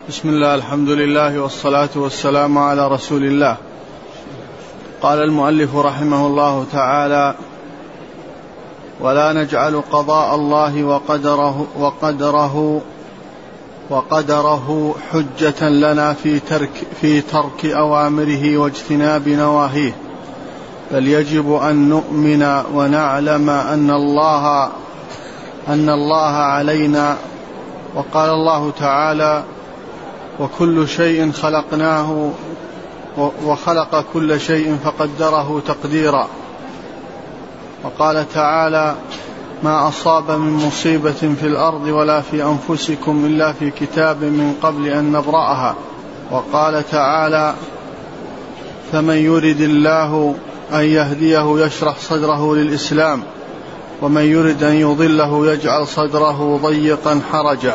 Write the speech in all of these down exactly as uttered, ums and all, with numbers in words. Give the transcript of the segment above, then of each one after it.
بسم الله، الحمد لله والصلاة والسلام على رسول الله. قال المؤلف رحمه الله تعالى: ولا نجعل قضاء الله وقدره, وقدره, وقدره حجة لنا في ترك, في ترك أوامره واجتناب نواهيه، بل يجب أن نؤمن ونعلم أن الله, أن الله علينا. وقال الله تعالى: وكل شيء خلقناه وخلق كل شيء فقدره تقديرا. وقال تعالى: ما أصاب من مصيبة في الأرض ولا في أنفسكم إلا في كتاب من قبل أن نبرأها. وقال تعالى: فمن يرد الله أن يهديه يشرح صدره للإسلام ومن يرد أن يضله يجعل صدره ضيقا حرجا.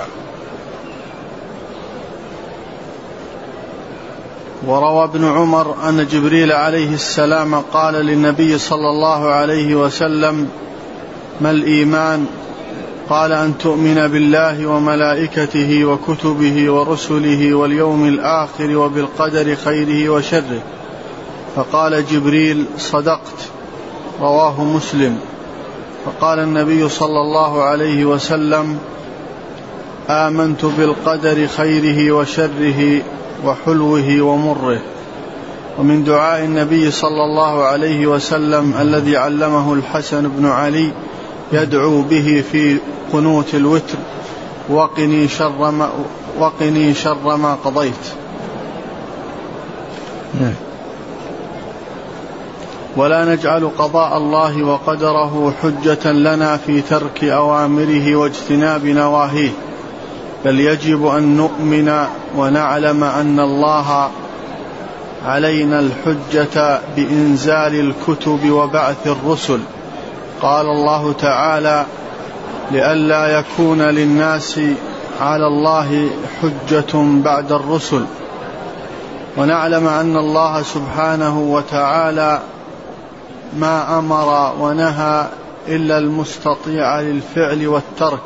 وروى ابن عمر أن جبريل عليه السلام قال للنبي صلى الله عليه وسلم: ما الإيمان؟ قال: أن تؤمن بالله وملائكته وكتبه ورسله واليوم الآخر وبالقدر خيره وشره. فقال جبريل: صدقت. رواه مسلم. فقال النبي صلى الله عليه وسلم: آمنت بالقدر خيره وشره وحلوه ومره. ومن دعاء النبي صلى الله عليه وسلم الذي علمه الحسن بن علي يدعو به في قنوت الوتر: وقني شر ما, وقني شر ما قضيت. ولا نجعل قضاء الله وقدره حجة لنا في ترك أوامره واجتناب نواهيه، بل يجب أن نؤمن ونعلم أن الله علينا الحجة بإنزال الكتب وبعث الرسل. قال الله تعالى: لئلا يكون للناس على الله حجة بعد الرسل. ونعلم أن الله سبحانه وتعالى ما أمر ونهى إلا المستطيع للفعل والترك،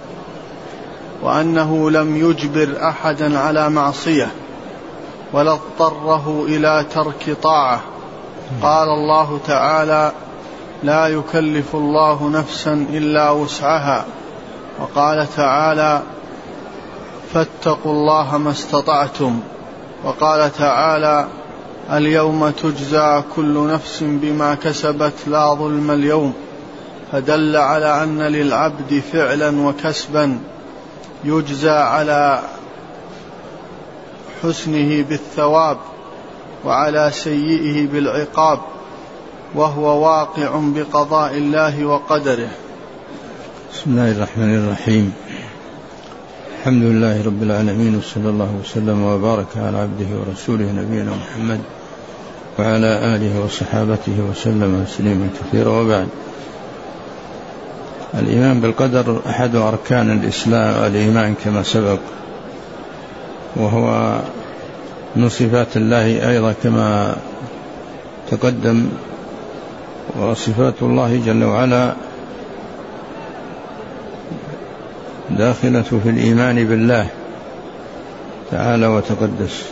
وأنه لم يجبر أحدا على معصية ولا اضطره إلى ترك طاعة. قال الله تعالى: لا يكلف الله نفسا إلا وسعها. وقال تعالى: فاتقوا الله ما استطعتم. وقال تعالى: اليوم تجزى كل نفس بما كسبت لا ظلم اليوم. فدل على أن للعبد فعلا وكسبا يجزى على حسنه بالثواب وعلى سيئه بالعقاب، وهو واقع بقضاء الله وقدره. بسم الله الرحمن الرحيم. الحمد لله رب العالمين، وصلى الله وسلم وبارك على عبده ورسوله نبينا محمد وعلى آله وصحابته وسلم تسليما كثيرا. وبعد، الإيمان بالقدر أحد أركان الإسلام الإيمان كما سبق، وهو من صفات الله أيضا كما تقدم. وصفات الله جل وعلا داخلة في الإيمان بالله تعالى وتقدس.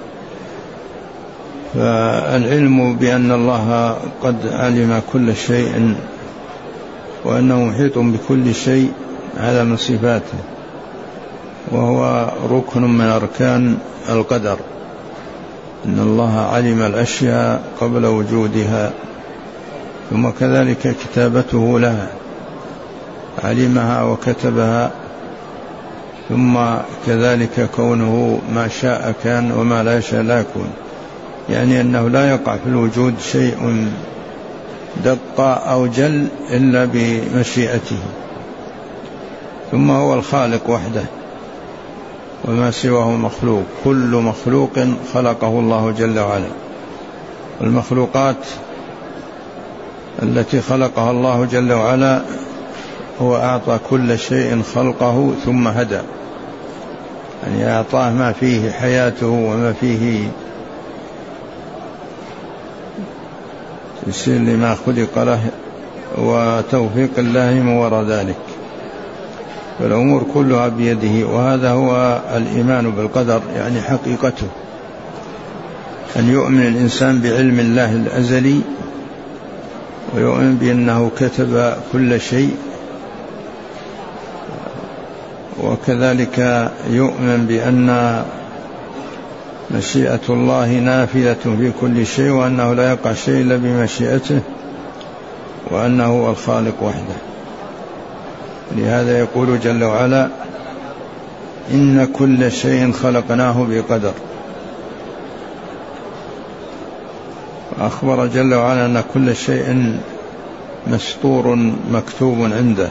فالعلم بأن الله قد علم كل شيء وأنه محيط بكل شيء هذا من صفاته، وهو ركن من أركان القدر. إن الله علم الأشياء قبل وجودها، ثم كذلك كتابته لها، علمها وكتبها، ثم كذلك كونه ما شاء كان وما لا يشاء لا يكون، يعني أنه لا يقع في الوجود شيء دق أو جل إلا بمشيئته. ثم هو الخالق وحده، وما سواه مخلوق. كل مخلوق خلقه الله جل وعلا. والمخلوقات التي خلقها الله جل وعلا هو أعطى كل شيء خلقه ثم هدى، يعني أعطاه ما فيه حياته وما فيه تسير لما خلق له، وتوفيق الله من وراء ذلك. فالأمور كلها بيده. وهذا هو الإيمان بالقدر، يعني حقيقته أن يؤمن الإنسان بعلم الله الأزلي، ويؤمن بأنه كتب كل شيء، وكذلك يؤمن بأن مشيئة الله نافذة في كل شيء، وأنه لا يقع شيء إلا بمشيئته، وأنه هو الخالق وحده. لهذا يقول جل وعلا: إن كل شيء خلقناه بقدر. أخبر جل وعلا أن كل شيء مسطور مكتوب عنده.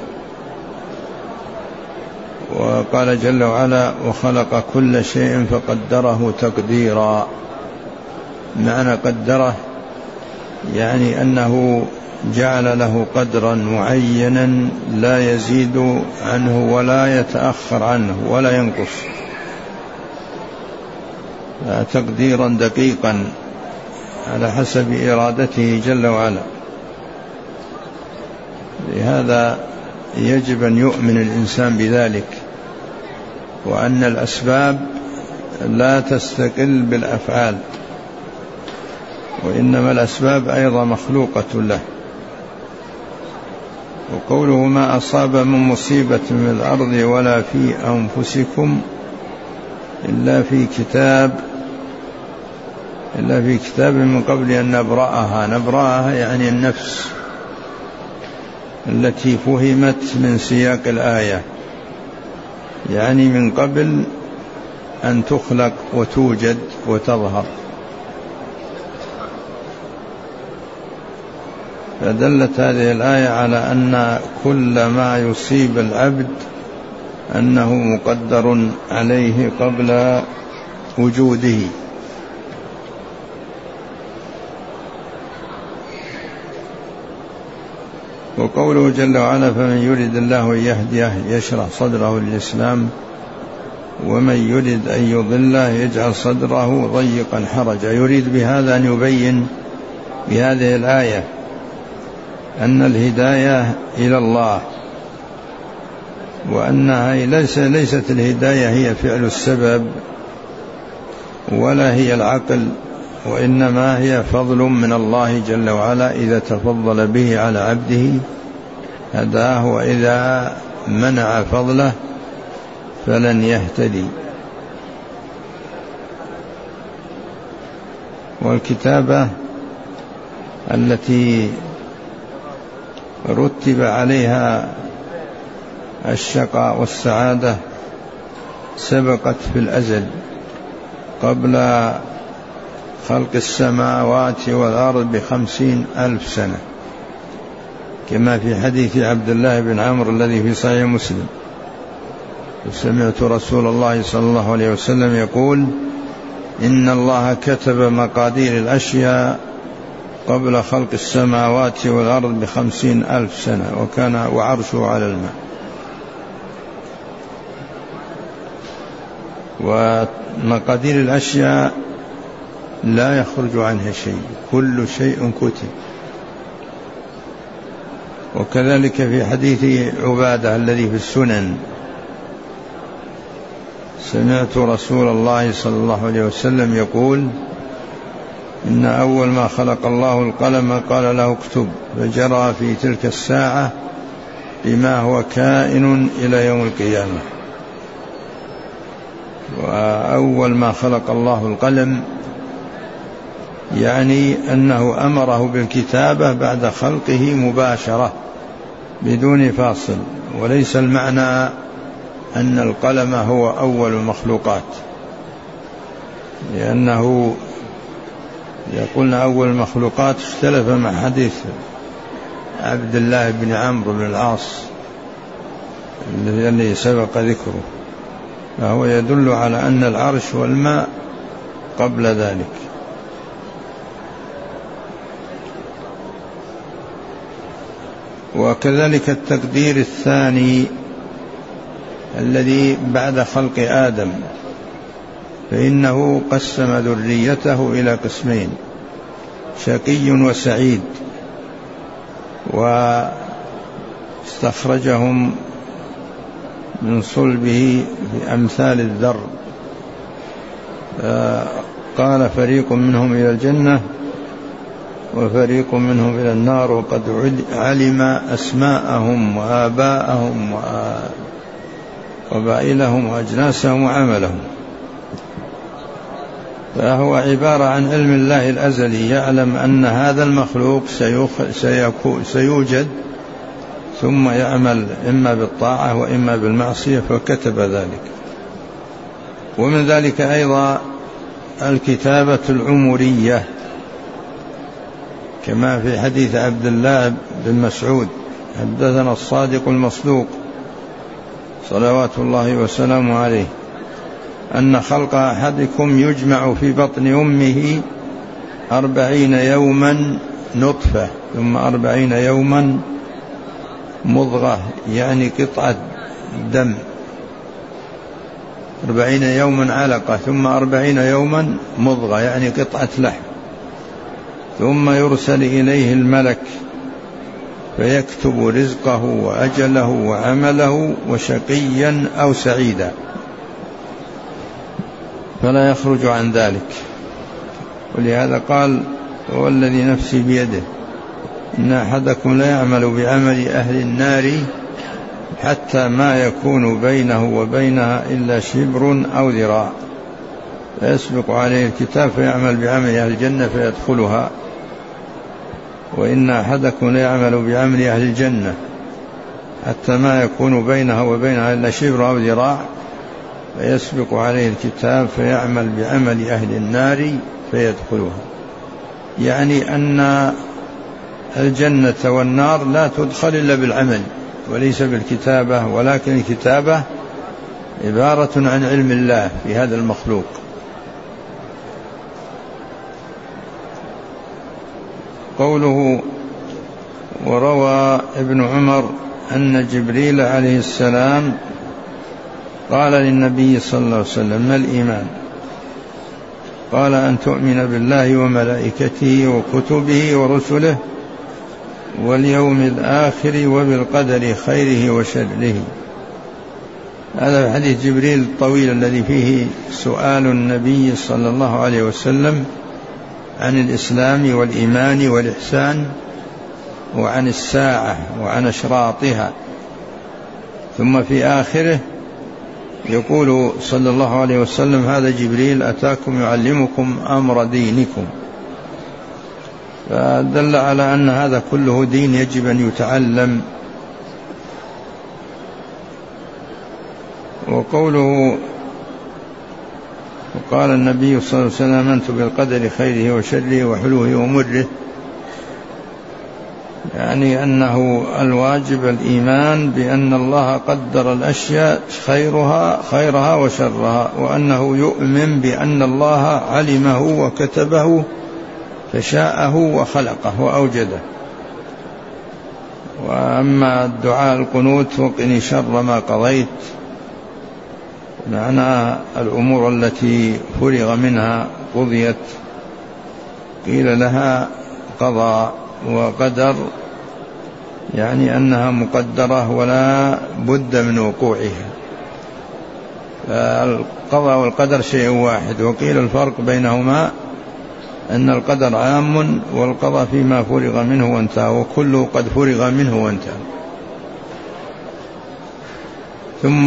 وقال جل وعلا: وخلق كل شيء فقدره تقديرا. معنى قدره يعني أنه جعل له قدرا معينا لا يزيد عنه ولا يتأخر عنه ولا ينقص، تقديرا دقيقا على حسب إرادته جل وعلا. لهذا يجب أن يؤمن الإنسان بذلك، وأن الأسباب لا تستقل بالأفعال، وإنما الأسباب أيضا مخلوقة له. وقوله: ما أصاب من مصيبة في الأرض ولا في أنفسكم إلا في كتاب إلا في كتاب من قبل أن نبرأها. نبرأها يعني النفس التي فهمت من سياق الآية، يعني من قبل أن تخلق وتوجد وتظهر. فدلت هذه الآية على أن كل ما يصيب العبد أنه مقدر عليه قبل وجوده. وقوله جل وعلا: فمن يرد الله أن يهديه يشرح صدره للإسلام ومن يرد أن يضله يجعل صدره ضيقا حرجا. يريد بهذا أن يبين بهذه الآية أن الهداية إلى الله، وأنها ليس ليست الهداية هي فعل السبب ولا هي العقل، وإنما هي فضل من الله جل وعلا إذا تفضل به على عبده هداه، وإذا منع فضله فلن يهتدي. والكتابة التي رتب عليها الشقاء والسعادة سبقت في الأزل قبل خلق السماوات والأرض بخمسين ألف سنة، كما في حديث عبد الله بن عمرو الذي في صحيح مسلم: سمعت رسول الله صلى الله عليه وسلم يقول: إن الله كتب مقادير الأشياء قبل خلق السماوات والأرض بخمسين ألف سنة وكان وعرشه على الماء. ومقادير الأشياء لا يخرج عنها شيء، كل شيء كتب. وكذلك في حديث عبادة الذي في السنن: سمعت رسول الله صلى الله عليه وسلم يقول: إن أول ما خلق الله القلم قال له اكتب، فجرى في تلك الساعة بما هو كائن إلى يوم القيامة. وأول ما خلق الله القلم يعني أنه أمره بالكتابة بعد خلقه مباشرة بدون فاصل، وليس المعنى أن القلم هو أول المخلوقات، لأنه يقولنا أول المخلوقات اختلف مع حديث عبد الله بن عمرو بن العاص الذي سبق ذكره، فهو يدل على أن العرش والماء قبل ذلك. وكذلك التقدير الثاني الذي بعد خلق آدم، فإنه قسم ذريته إلى قسمين: شقي وسعيد، واستخرجهم من صلبه بأمثال الذر. قال فريق منهم إلى الجنة وفريق منهم إلى النار وقد علم أسماءهم وآباءهم وقبائلهم وأجناسهم وعملهم. فهو عبارة عن علم الله الأزلي، يعلم أن هذا المخلوق سيوجد ثم يعمل إما بالطاعة وإما بالمعصية، فكتب ذلك. ومن ذلك أيضا الكتابة العمرية، كما في حديث عبد الله بن مسعود: حدثنا الصادق المصدوق صلوات الله وسلامه عليه أن خلق أحدكم يجمع في بطن أمه أربعين يوما نطفة ثم أربعين يوما مضغة، يعني قطعة دم، أربعين يوما علقة ثم أربعين يوما مضغة، يعني قطعة لحم، ثم يرسل إليه الملك فيكتب رزقه وأجله وعمله وشقيا أو سعيدا، فلا يخرج عن ذلك. ولهذا قال: والذي نفسي بيده إن أحدكم لا يعمل بعمل أهل النار حتى ما يكون بينه وبينها إلا شبر أو ذراع، فيسبق عليه الكتاب فيعمل بعمل أهل الجنة فيدخلها، وإن أحدكم لا يعمل بعمل أهل الجنة حتى ما يكون بينها وبينها إلا شبر أو ذراع، فيسبق عليه الكتاب فيعمل بعمل أهل النار فيدخلها. يعني أن الجنة والنار لا تدخل إلا بالعمل وليس بالكتابة، ولكن الكتابة عبارة عن علم الله في هذا المخلوق. قوله: وروى ابن عمر أن جبريل عليه السلام قال للنبي صلى الله عليه وسلم: ما الإيمان؟ قال: أن تؤمن بالله وملائكته وكتبه ورسله واليوم الآخر وبالقدر خيره وشره. هذا حديث جبريل الطويل الذي فيه سؤال النبي صلى الله عليه وسلم عن الإسلام والإيمان والإحسان وعن الساعة وعن أشراطها، ثم في آخره يقول صلى الله عليه وسلم: هذا جبريل أتاكم يعلمكم أمر دينكم. فدل على أن هذا كله دين يجب أن يتعلم. وقوله: وقال النبي صلى الله عليه وسلم: آمنت بالقدر خيره وشره وحلوه ومره، يعني أنه الواجب الإيمان بأن الله قدر الأشياء خيرها خيرها وشرها، وأنه يؤمن بأن الله علمه وكتبه فشاءه وخلقه وأوجده. وأما الدعاء القنوت: وقني شر ما قضيت، معنى الأمور التي فرغ منها قضيت، قيل لها قضاء وقدر، يعني أنها مقدرة ولا بد من وقوعها. فالقضاء والقدر شيء واحد، وقيل الفرق بينهما أن القدر عام والقضاء فيما فرغ منه وانتهى، وكله قد فرغ منه وانتهى. ثم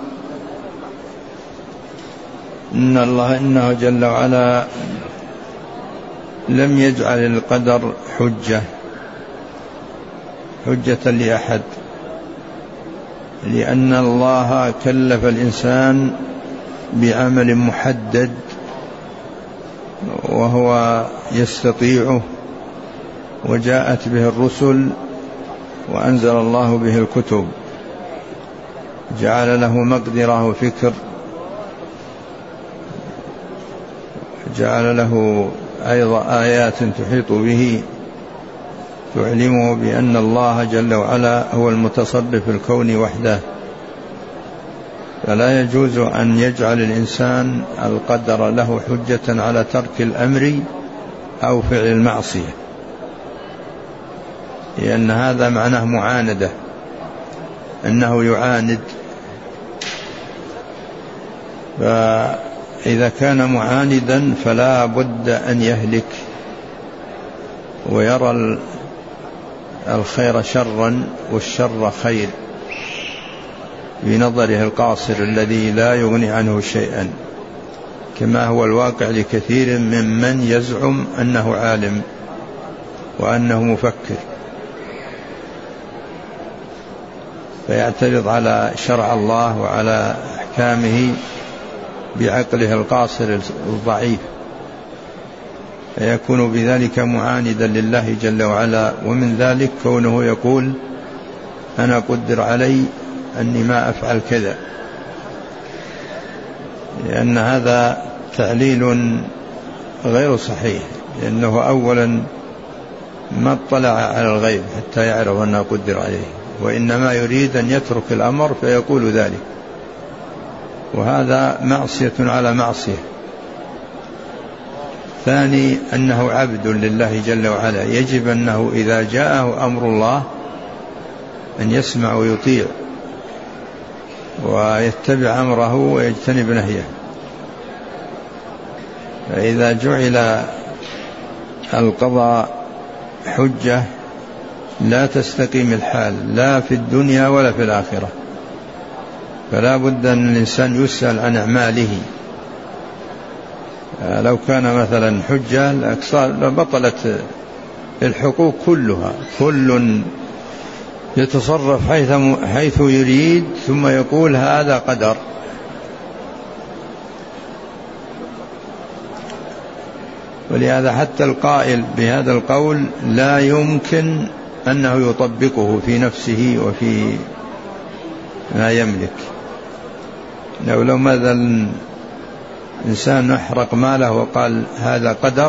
إن الله إنه جل وعلا لم يجعل القدر حجة حجة لأحد، لأن الله كلف الإنسان بعمل محدد وهو يستطيعه، وجاءت به الرسل وأنزل الله به الكتب، جعل له مقدرة وفكر، جعل له أيضا آيات تحيط به تعلمه بأن الله جل وعلا هو المتصرف في الكون وحده. فلا يجوز أن يجعل الإنسان القدر له حجة على ترك الأمر أو فعل المعصية، لأن هذا معناه معاندة، أنه يعاند فإذا كان معاندا فلا بد أن يهلك ويرى الخير شرا والشر خير بنظره القاصر الذي لا يغني عنه شيئا، كما هو الواقع لكثير ممن يزعم أنه عالم وأنه مفكر، فيعترض على شرع الله وعلى أحكامه بعقله القاصر الضعيف، فيكون بذلك معاندا لله جل وعلا. ومن ذلك كونه يقول أنا قدر علي أني ما أفعل كذا، لأن هذا تعليل غير صحيح، لأنه أولا ما اطلع على الغيب حتى يعرف أنه قدر عليه، وإنما يريد أن يترك الأمر فيقول ذلك، وهذا معصية على معصية. ثاني أنه عبد لله جل وعلا، يجب أنه إذا جاءه أمر الله أن يسمع ويطيع ويتبع أمره ويجتنب نهيه. فإذا جعل القضاء حجة لا تستقيم الحال لا في الدنيا ولا في الآخرة، فلا بد أن الإنسان يسأل عن أعماله. لو كان مثلا حجة لبطلت الحقوق كلها، كل يتصرف حيث, حيث يريد ثم يقول هذا قدر. ولهذا حتى القائل بهذا القول لا يمكن أنه يطبقه في نفسه وفي ما يملك. لو لو ماذا الإنسان أحرق ماله وقال هذا قدر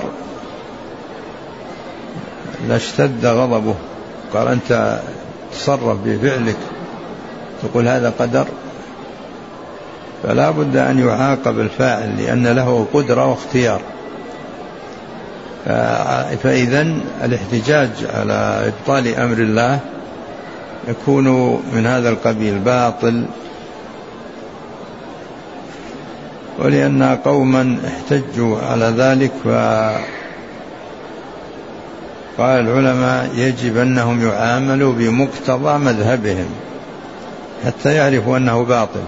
لاشتد غضبه، قال أنت تصرف بفعلك تقول هذا قدر. فلا بد أن يعاقب الفاعل لأن له قدرة واختيار. فإذن الاحتجاج على إبطال أمر الله يكون من هذا القبيل باطل. ولأن قوما احتجوا على ذلك فقال العلماء يجب أنهم يعاملوا بمقتضى مذهبهم حتى يعرفوا أنه باطل.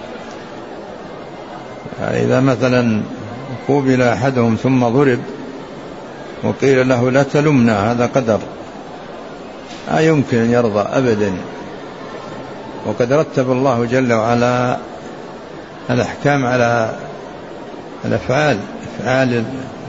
إذا مثلا قوبل أحدهم ثم ضرب وقيل له لا تلمنا هذا قدر، لا يمكن أن يرضى أبدا. وقد رتب الله جل وعلا الأحكام على الأفعال، أفعال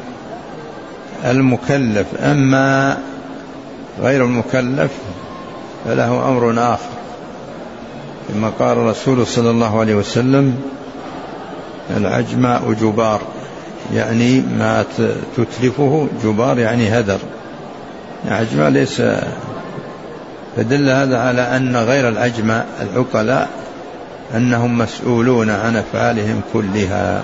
المكلف، أما غير المكلف فله أمر آخر، كما قال الرسول صلى الله عليه وسلم العجماء جبار، يعني ما تتلفه جبار يعني هدر، عجماء ليس. فدل هذا على أن غير العجماء العقلاء أنهم مسؤولون عن أفعالهم كلها.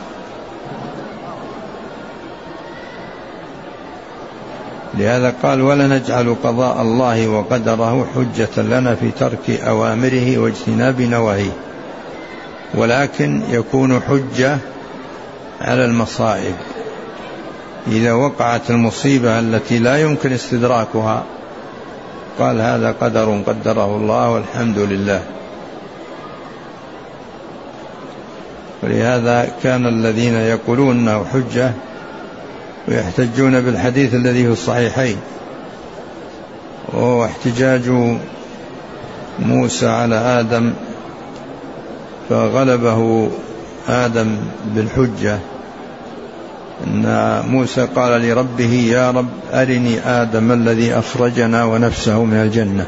لهذا قال ولا نجعل قضاء الله وقدره حجة لنا في ترك أوامره واجتناب نواهيه، ولكن يكون حجة على المصائب. إذا وقعت المصيبة التي لا يمكن استدراكها قال هذا قدر قدره الله والحمد لله. ولهذا كان الذين يقولون أنه حجة ويحتجون بالحديث الذي في الصحيحين، وهو احتجاج موسى على آدم فغلبه آدم بالحجة، أن موسى قال لربه يا رب أرني آدم الذي أخرجنا ونفسه من الجنة،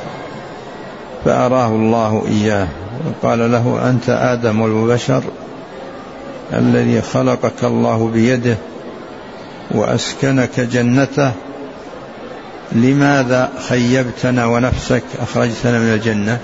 فأراه الله إياه وقال له أنت آدم البشر الذي خلقك الله بيده وأسكنك جنته، لماذا خيبتنا ونفسك أخرجتنا من الجنة؟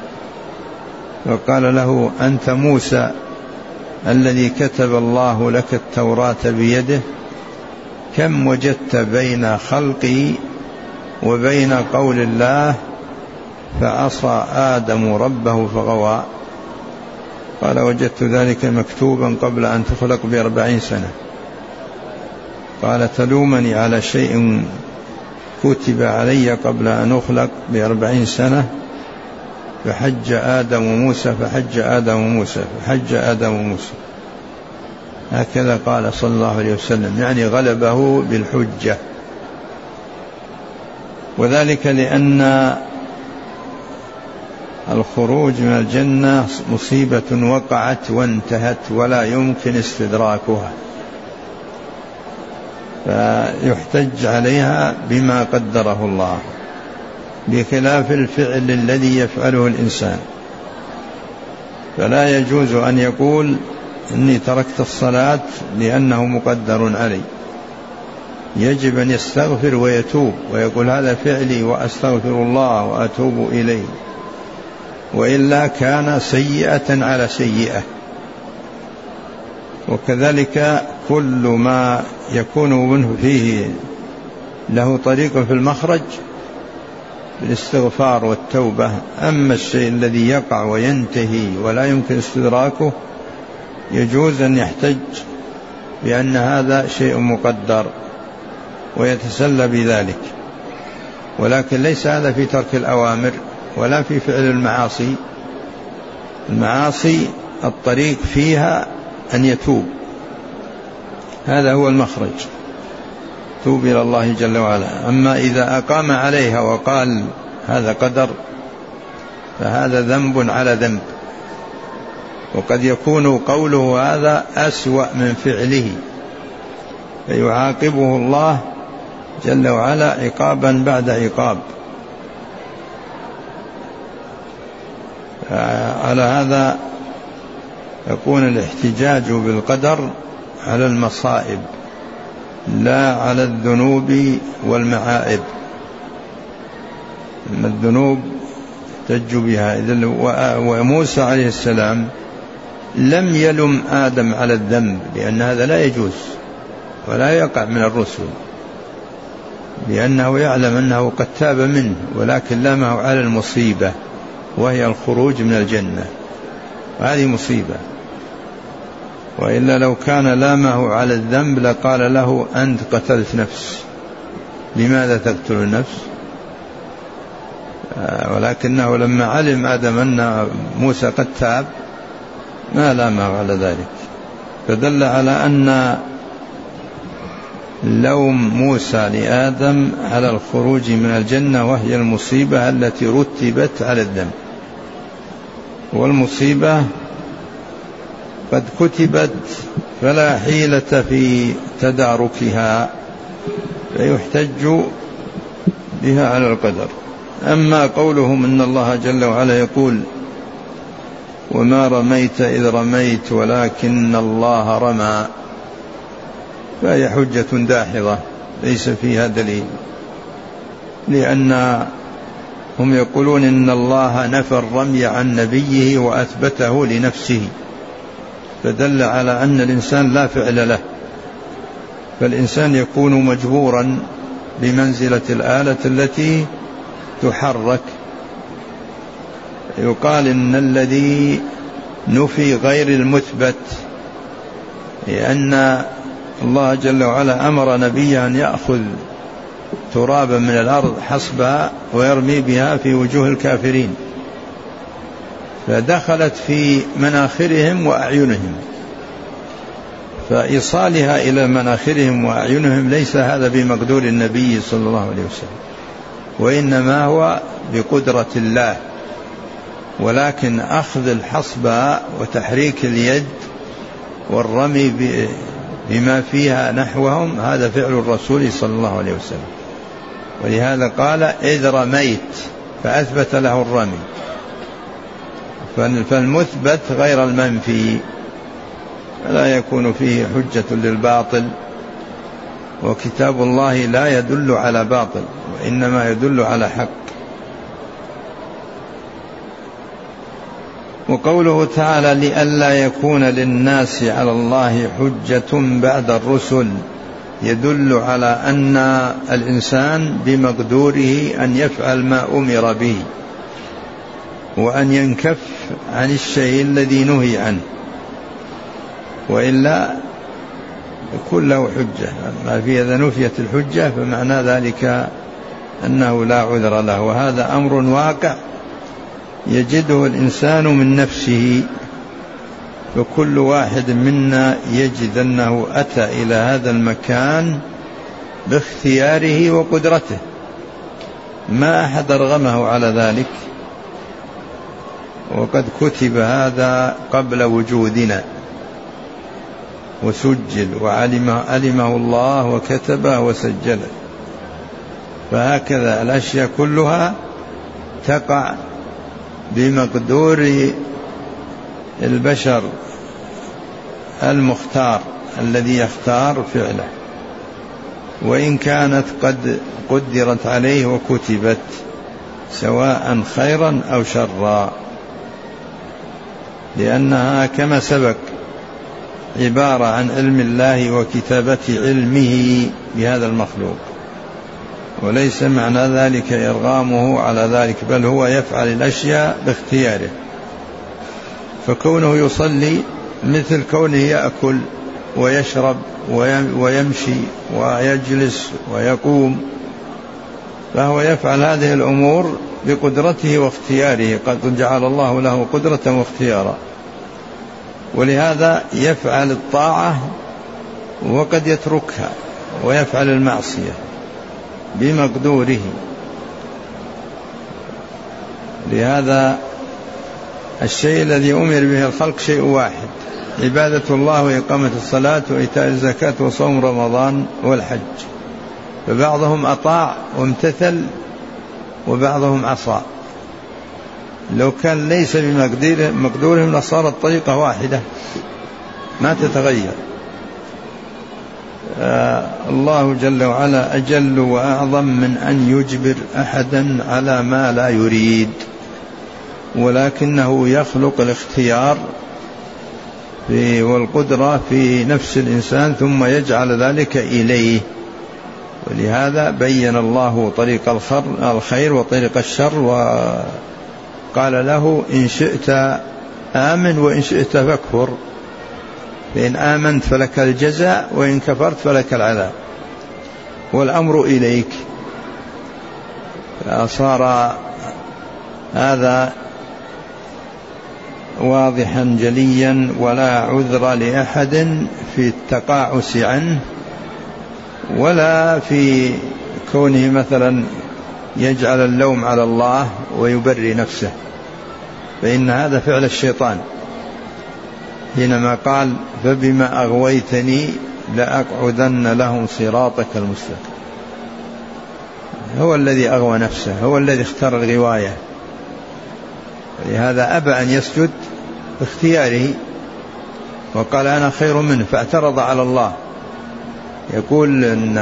وقال له أنت موسى الذي كتب الله لك التوراة بيده، كم وجدت بين خلقي وبين قول الله فعصى آدم ربه فغوى. قال وجدت ذلك مكتوبا قبل أن تخلق بأربعين سنة. قال تلومني على شيء كتب علي قبل أن أخلق بأربعين سنة؟ فحج آدم وموسى فحج آدم وموسى فحج آدم وموسى. هكذا قال صلى الله عليه وسلم، يعني غلبه بالحجة. وذلك لأن الخروج من الجنة مصيبة وقعت وانتهت ولا يمكن استدراكها، فيحتج عليها بما قدره الله، بخلاف الفعل الذي يفعله الإنسان. فلا يجوز أن يقول إني تركت الصلاة لأنه مقدر علي، يجب أن يستغفر ويتوب ويقول هذا فعلي وأستغفر الله وأتوب إليه، وإلا كان سيئة على سيئة. وكذلك كل ما يكون منه فيه له طريق في المخرج بالاستغفار والتوبة. أما الشيء الذي يقع وينتهي ولا يمكن استدراكه يجوز أن يحتج بأن هذا شيء مقدر ويتسلى بذلك، ولكن ليس هذا في ترك الأوامر ولا في فعل المعاصي. المعاصي الطريق فيها أن يتوب، هذا هو المخرج، توب إلى الله جل وعلا. أما إذا أقام عليها وقال هذا قدر فهذا ذنب على ذنب، وقد يكون قوله هذا أسوأ من فعله، فيعاقبه الله جل وعلا عقابا بعد عقاب. على هذا يكون الاحتجاج بالقدر على المصائب لا على الذنوب والمعائب. أما الذنوب احتج بها. وموسى عليه السلام لم يلم آدم على الذنب، لأن هذا لا يجوز ولا يقع من الرسل، لأنه يعلم أنه قد تاب منه، ولكن لامه على المصيبة وهي الخروج من الجنة، هذه مصيبة. وإلا لو كان لامه على الذنب لقال له أنت قتلت نفس، لماذا تقتل النفس؟ ولكنه لما علم آدم أن موسى قد تاب ما لامه على ذلك، فدل على أن لوم موسى لآدم على الخروج من الجنة وهي المصيبة التي رتبت على الذنب. والمصيبة قد كتبت فلا حيلة في تداركها، فيحتج بها على القدر. أما قولهم إن الله جل وعلا يقول وما رميت إذ رميت ولكن الله رمى، فهي حجة داحضة ليس فيها دليل، لأن هم يقولون إن الله نفى الرمي عن نبيه وأثبته لنفسه، فدل على أن الإنسان لا فعل له، فالإنسان يكون مجبورا بمنزلة الآلة التي تحرك. يقال إن الذي نفي غير المثبت، لأن الله جل وعلا أمر نبيه أن يأخذ ترابا من الأرض حصبها ويرمي بها في وجوه الكافرين، فدخلت في مناخرهم وأعينهم، فإيصالها إلى مناخرهم وأعينهم ليس هذا بمقدور النبي صلى الله عليه وسلم، وإنما هو بقدرة الله. ولكن أخذ الحصبة وتحريك اليد والرمي بما فيها نحوهم هذا فعل الرسول صلى الله عليه وسلم، ولهذا قال إذ رميت فأثبت له الرمي. فالمثبت غير المنفي فلا يكون فيه حجة للباطل، وكتاب الله لا يدل على باطل وإنما يدل على حق. وقوله تعالى لئلا يكون للناس على الله حجة بعد الرسل يدل على أن الإنسان بمقدوره أن يفعل ما أمر به، وأن ينكف عن الشيء الذي نهي عنه، وإلا يكون له حجة. ما في إذا نفيت الحجة فمعنى ذلك أنه لا عذر له، وهذا أمر واقع يجده الإنسان من نفسه. فكل واحد منا يجد أنه أتى إلى هذا المكان باختياره وقدرته، ما أحد أرغمه على ذلك، وقد كتب هذا قبل وجودنا وسجل وعلمه علمه الله وكتبه وسجله. فهكذا الأشياء كلها تقع بمقدور البشر المختار الذي يختار فعله، وإن كانت قد قدرت عليه وكتبت سواء خيرا أو شرا، لأنها كما سبق عبارة عن علم الله وكتابة علمه بهذا المخلوق، وليس معنى ذلك إرغامه على ذلك، بل هو يفعل الأشياء باختياره. فكونه يصلي مثل كونه يأكل ويشرب ويمشي ويجلس ويقوم، فهو يفعل هذه الأمور بقدرته واختياره، قد جعل الله له قدرة واختيارا، ولهذا يفعل الطاعة وقد يتركها ويفعل المعصية بمقدوره. لهذا الشيء الذي أمر به الخلق شيء واحد، عبادة الله وإقامة الصلاة وإيتاء الزكاة وصوم رمضان والحج. فبعضهم أطاع وامتثل وبعضهم عصى. لو كان ليس بمقدورهم لصارت طريقة واحدة ما تتغير. آه الله جل وعلا أجل وأعظم من أن يجبر أحدا على ما لا يريد، ولكنه يخلق الاختيار والقدرة في نفس الإنسان ثم يجعل ذلك إليه. ولهذا بين الله طريق الخير وطريق الشر، وقال له إن شئت آمن وإن شئت فاكفر، فإن آمنت فلك الجزاء وإن كفرت فلك العذاب، والأمر إليك. فصار هذا واضحا جليا، ولا عذر لأحد في التقاعس عنه، ولا في كونه مثلا يجعل اللوم على الله ويبرئ نفسه، فإن هذا فعل الشيطان حينما قال فبما أغويتني لأقعدن لهم صراطك المستقيم. هو الذي أغوى نفسه، هو الذي اختار الغواية، لهذا أبى أن يسجد باختياره وقال أنا خير منه، فاعترض على الله. يقول إن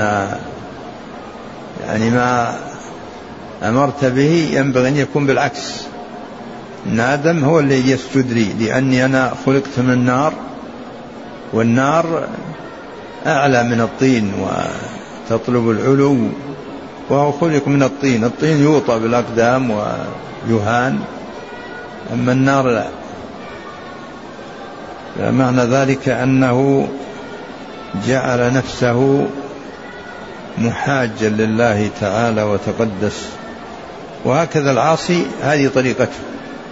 يعني ما أمرت به ينبغي أن يكون بالعكس، إن آدم هو الذي يسجد لي لأني أنا خلقت من النار، والنار أعلى من الطين وتطلب العلو، وهو خلق من الطين. الطين يوطى بالأقدام ويهان، أما النار لا. فمعنى ذلك أنه جعل نفسه محاجا لله تعالى وتقدس، وهكذا العاصي هذه طريقته،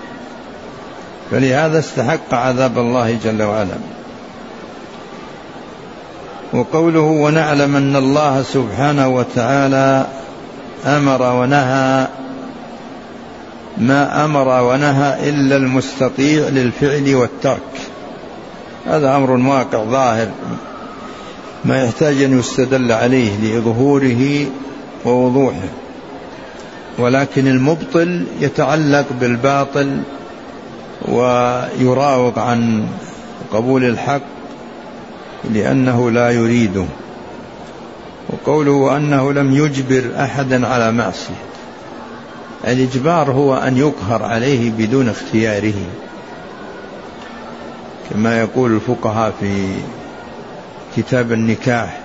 فلهذا استحق عذاب الله جل وعلا. وقوله ونعلم أن الله سبحانه وتعالى أمر ونهى ما أمر ونهى إلا المستطيع للفعل والترك، هذا أمر واقع ظاهر ما يحتاج أن يستدل عليه لظهوره ووضوحه، ولكن المبطل يتعلق بالباطل ويراوغ عن قبول الحق لأنه لا يريده. وقوله أنه لم يجبر أحدا على معصية، الإجبار هو أن يقهر عليه بدون اختياره، كما يقول الفقهاء في كتاب النكاح: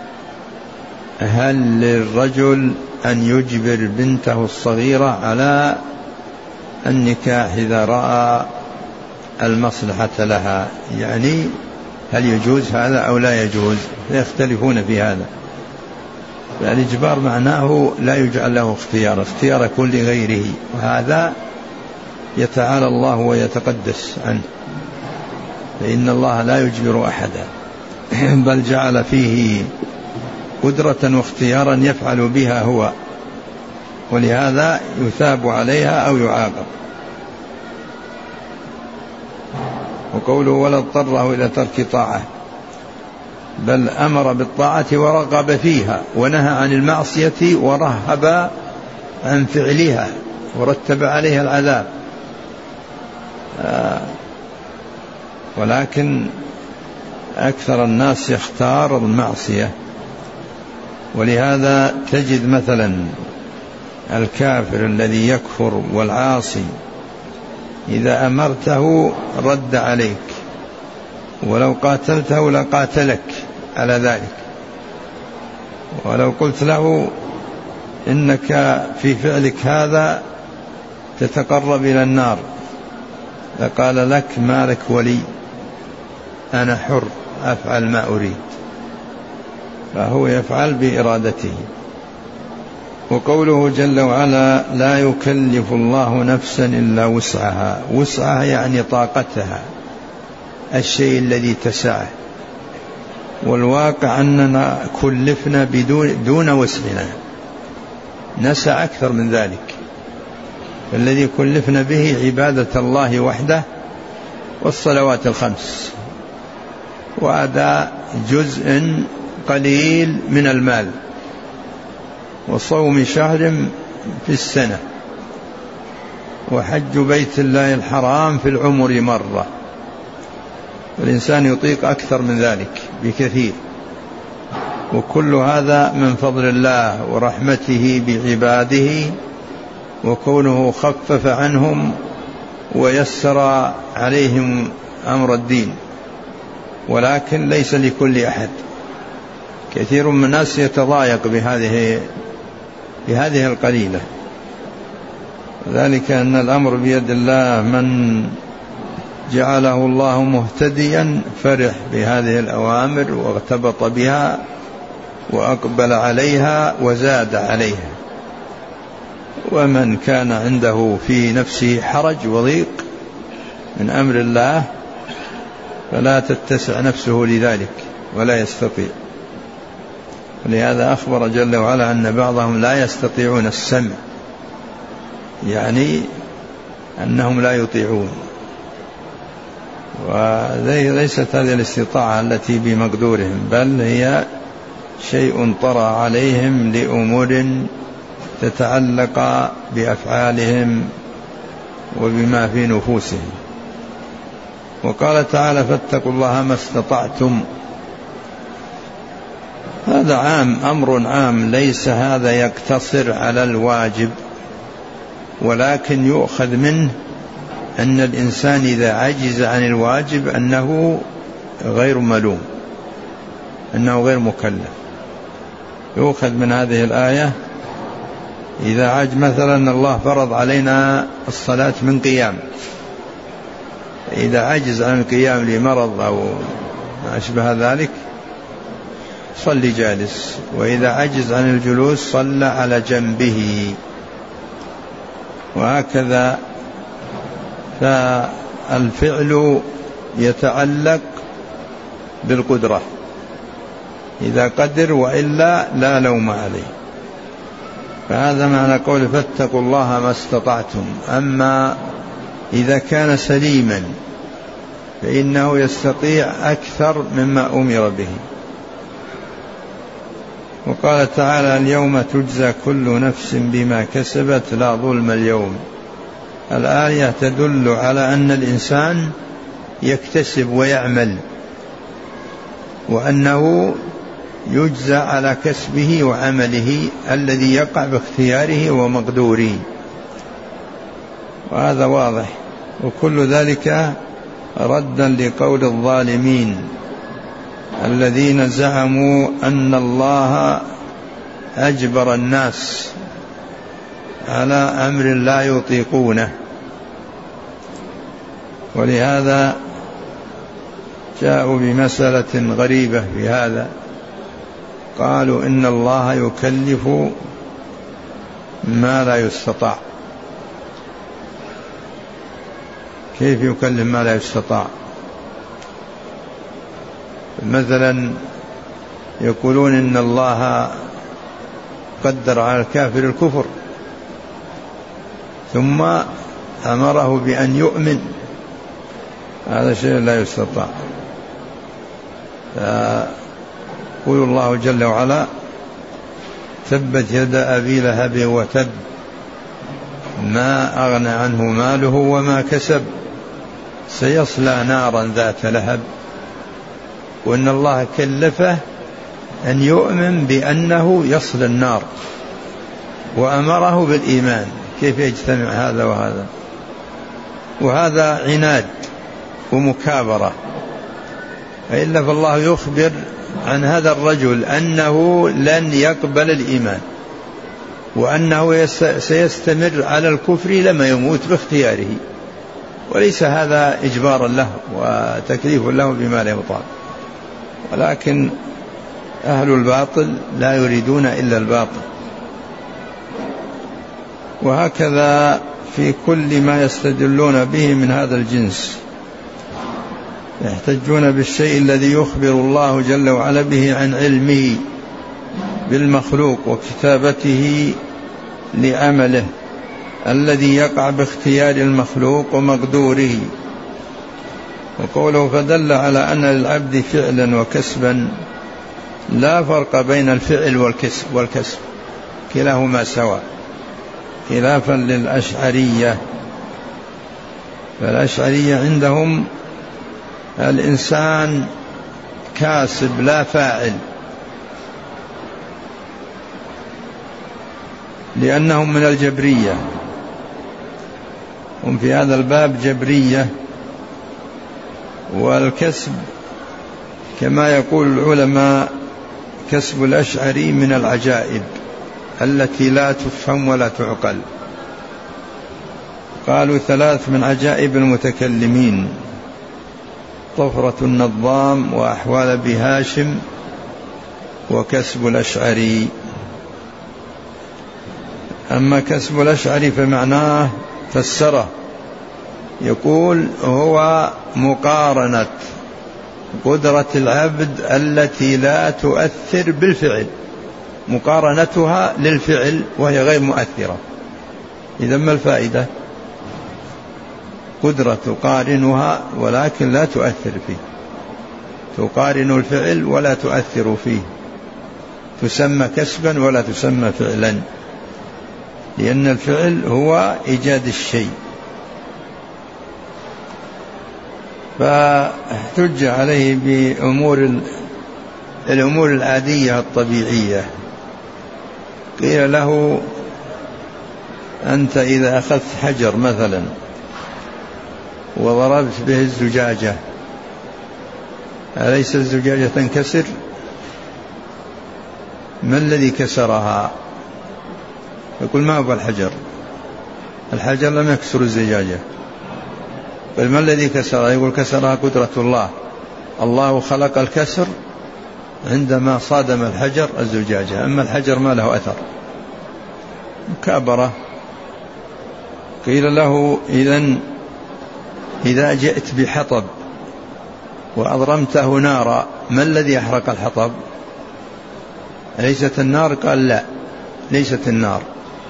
هل للرجل أن يجبر بنته الصغيرة على النكاح إذا رأى المصلحة لها، يعني هل يجوز هذا أو لا يجوز، يختلفون في هذا. فالإجبار معناه لا يجعل له اختيار، اختيار يكون لغيره، وهذا يتعالى الله ويتقدس عنه، فإن الله لا يجبر أحدا بل جعل فيه قدرة واختيارا يفعل بها هو، ولهذا يثاب عليها أو يعاقب. وقوله ولا اضطره إلى ترك طاعة، بل أمر بالطاعة ورغب فيها، ونهى عن المعصية ورهب عن فعلها ورتب عليها العذاب. آه ولكن أكثر الناس يختار المعصية، ولهذا تجد مثلا الكافر الذي يكفر والعاصي إذا أمرته رد عليك، ولو قاتلته لقاتلك على ذلك، ولو قلت له إنك في فعلك هذا تتقرب إلى النار لقال لك ما لك ولي، أنا حر أفعل ما أريد، فهو يفعل بإرادته. وقوله جل وعلا لا يكلف الله نفسا إلا وسعها، وسعها يعني طاقتها، الشيء الذي تسعه، والواقع أننا كلفنا بدون دون وسعنا، نسع أكثر من ذلك. الذي كلفنا به عبادة الله وحده والصلوات الخمس وأداء جزء قليل من المال، وصوم شهر في السنة، وحج بيت الله الحرام في العمر مرة. الإنسان يطيق أكثر من ذلك بكثير، وكل هذا من فضل الله ورحمته بعباده، وكونه خفف عنهم ويسر عليهم أمر الدين، ولكن ليس لكل أحد. كثير من الناس يتضايق بهذه بهذه القليلة، وذلك أن الأمر بيد الله، من جعله الله مهتديا فرح بهذه الأوامر واغتبط بها وأقبل عليها وزاد عليها، ومن كان عنده في نفسه حرج وضيق من أمر الله فلا تتسع نفسه لذلك ولا يستطيع. ولهذا أخبر جل وعلا أن بعضهم لا يستطيعون السمع، يعني أنهم لا يطيعون، وليست هذه الاستطاعة التي بمقدورهم، بل هي شيء طرأ عليهم لأمور تتعلق بأفعالهم وبما في نفوسهم. وقال تعالى فاتقوا الله ما استطعتم، هذا عام، أمر عام، ليس هذا يقتصر على الواجب، ولكن يؤخذ منه أن الإنسان إذا عجز عن الواجب أنه غير ملوم، أنه غير مكلف. يؤخذ من هذه الآية إذا عجز، مثلا الله فرض علينا الصلاة من قيام، إذا عجز عن القيام لمرض أو ما أشبه ذلك صلي جالس، وإذا عجز عن الجلوس صلى على جنبه، وهكذا. فالفعل يتعلق بالقدرة، إذا قدر، وإلا لا لوم عليه. فهذا معنى قول فاتقوا الله ما استطعتم. أما إذا كان سليما فإنه يستطيع أكثر مما أمر به. وقال تعالى اليوم تجزى كل نفس بما كسبت لا ظلم اليوم. الآية تدل على أن الإنسان يكتسب ويعمل، وأنه يجزى على كسبه وعمله الذي يقع باختياره ومقدوره، وهذا واضح. وكل ذلك ردا لقول الظالمين الذين زعموا أن الله أجبر الناس على أمر لا يطيقونه، ولهذا جاءوا بمسألة غريبة في هذا، قالوا إن الله يكلف ما لا يستطاع. كيف يكلف ما لا يستطاع؟ مثلا يقولون إن الله قدر على الكافر الكفر ثم أمره بأن يؤمن، هذا شيء لا يستطاع. يقول الله جل وعلا: تبت يد أبي لهب وتب ما أغنى عنه ماله وما كسب سيصلى نارا ذات لهب. وأن الله كلفه أن يؤمن بأنه يصل النار وأمره بالإيمان. كيف يجتمع هذا وهذا؟ وهذا عناد ومكابرة. إلا فالله يخبر عن هذا الرجل أنه لن يقبل الإيمان وأنه سيستمر على الكفر لما يموت باختياره، وليس هذا إجبارا له وتكليف له بما لا يطاق. ولكن أهل الباطل لا يريدون إلا الباطل. وهكذا في كل ما يستدلون به من هذا الجنس، يحتجون بالشيء الذي يخبر الله جل وعلا به عن علمه بالمخلوق وكتابته لعمله الذي يقع باختيار المخلوق ومقدوره. وقوله فدل على أن للعبد فعلا وكسبا لا فرق بين الفعل والكسب والكسب كلاهما سواء، خلافا للأشعرية. فالأشعرية عندهم الإنسان كاسب لا فاعل، لأنهم من الجبرية، هم في هذا الباب جبرية. والكسب كما يقول العلماء كسب الأشعري من العجائب التي لا تفهم ولا تعقل. قالوا ثلاث من عجائب المتكلمين: طفرة النظام وأحوال بهاشم وكسب الأشعري. أما كسب الأشعري فمعناه فسره، يقول هو مقارنة قدرة العبد التي لا تؤثر بالفعل، مقارنتها للفعل وهي غير مؤثرة. إذا ما الفائدة؟ قدرة تقارنها ولكن لا تؤثر فيه، تقارن الفعل ولا تؤثر فيه، تسمى كسبا ولا تسمى فعلا، لأن الفعل هو إيجاد الشيء. فاحتج عليه بأمور الأمور العادية الطبيعية. قيل له: أنت إذا أخذت حجر مثلا وضربت به الزجاجة أليس الزجاجة تنكسر؟ ما الذي كسرها؟ يقول: ما هو الحجر، الحجر لم يكسر الزجاجة. بل ما الذي كسرها؟ يقول: كسرها قدرة الله، الله خلق الكسر عندما صادم الحجر الزجاجة، أما الحجر ما له أثر. مكابرة. قيل له: إذن إذا جئت بحطب وأضرمته نارا ما الذي أحرق الحطب؟ أليست النار؟ قال: لا، ليست النار،